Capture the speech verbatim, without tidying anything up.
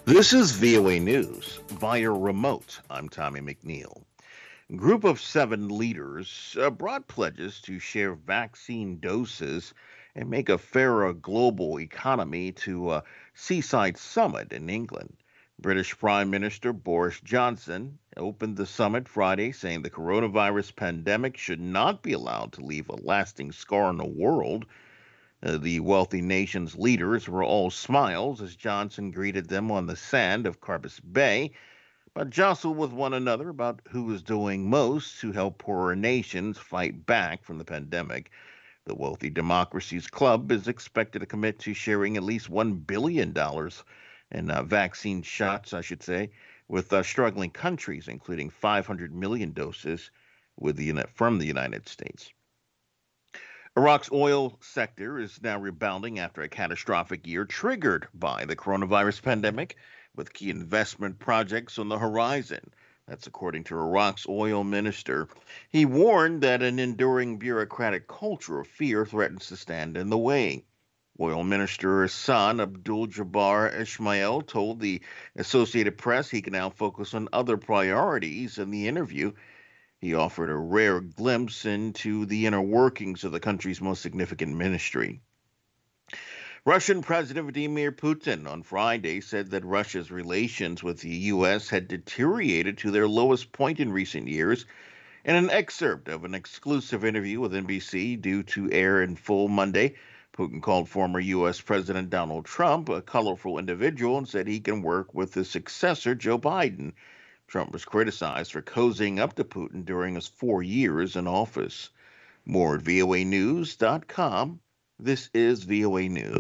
This is V O A News via remote. I'm Tommy McNeil. A group of seven leaders uh, brought pledges to share vaccine doses and make a fairer global economy to a seaside summit in England. British Prime Minister Boris Johnson opened the summit Friday, saying the coronavirus pandemic should not be allowed to leave a lasting scar on the world. Uh, the wealthy nation's leaders were all smiles as Johnson greeted them on the sand of Carbis Bay, but jostled with one another about who was doing most to help poorer nations fight back from the pandemic. The Wealthy Democracies Club is expected to commit to sharing at least one billion dollars in uh, vaccine shots, I should say, with uh, struggling countries, including five hundred million doses with the, from the United States. Iraq's oil sector is now rebounding after a catastrophic year triggered by the coronavirus pandemic, with key investment projects on the horizon. That's according to Iraq's oil minister. He warned that an enduring bureaucratic culture of fear threatens to stand in the way. Oil Minister's son, Abdul Jabbar Ismail, told the Associated Press he can now focus on other priorities. In the interview, he offered a rare glimpse into the inner workings of the country's most significant ministry. Russian President Vladimir Putin on Friday said that Russia's relations with the U S had deteriorated to their lowest point in recent years. In an excerpt of an exclusive interview with N B C due to air in full Monday, Putin called former U S. President Donald Trump a colorful individual and said he can work with his successor, Joe Biden. Trump was criticized for cozying up to Putin during his four years in office. More at V O A news dot com. This is V O A News.